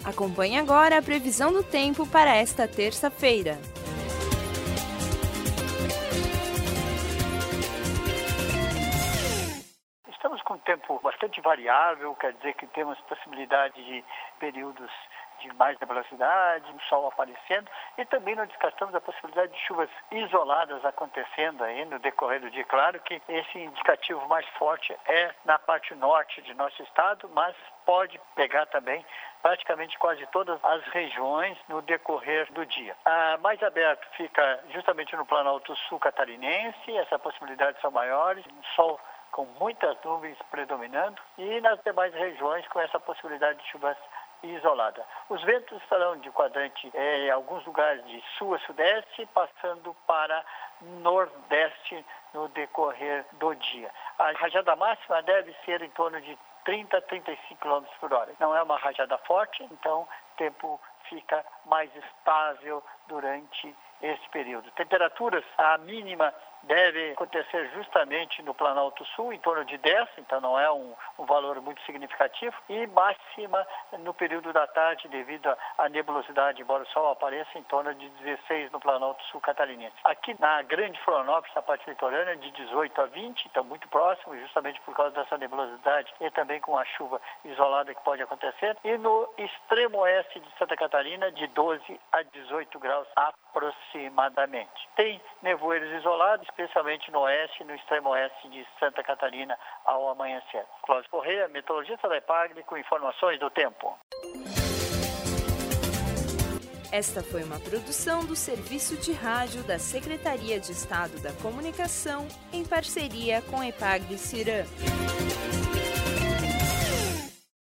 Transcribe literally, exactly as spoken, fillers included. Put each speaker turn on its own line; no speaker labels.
Acompanhe agora a previsão do tempo para esta terça-feira.
Estamos com um tempo bastante variável, quer dizer que temos possibilidade de períodos de mais nebulosidade, o sol aparecendo, e também não descartamos a possibilidade de chuvas isoladas acontecendo aí no decorrer do dia. Claro que esse indicativo mais forte é na parte norte de nosso estado, mas pode pegar também praticamente quase todas as regiões no decorrer do dia. A mais aberto fica justamente no Planalto Sul catarinense, essa possibilidade são maiores, o sol com muitas nuvens predominando, e nas demais regiões com essa possibilidade de chuvas isolada. Os ventos estarão de quadrante é, em alguns lugares de sul a sudeste, passando para nordeste no decorrer do dia. A rajada máxima deve ser em torno de trinta a trinta e cinco quilômetros por hora. Não é uma rajada forte, então o tempo fica mais estável durante esse período. Temperaturas, a mínima deve acontecer justamente no Planalto Sul, em torno de dez, então não é um, um valor muito significativo, e máxima no período da tarde, devido à nebulosidade, embora o sol apareça, em torno de dezesseis no Planalto Sul catarinense. Aqui na Grande Florianópolis, na parte litorânea, de dezoito a vinte, então muito próximo, justamente por causa dessa nebulosidade e também com a chuva isolada que pode acontecer. E no extremo oeste de Santa Catarina, de doze a dezoito graus aproximadamente. Tem nevoeiros isolados, especialmente no oeste e no extremo oeste de Santa Catarina ao amanhecer. Cláudio Correia, meteorologista da EPAGRE, com informações do tempo.
Esta foi uma produção do Serviço de Rádio da Secretaria de Estado da Comunicação, em parceria com EPAGRE-Ciram.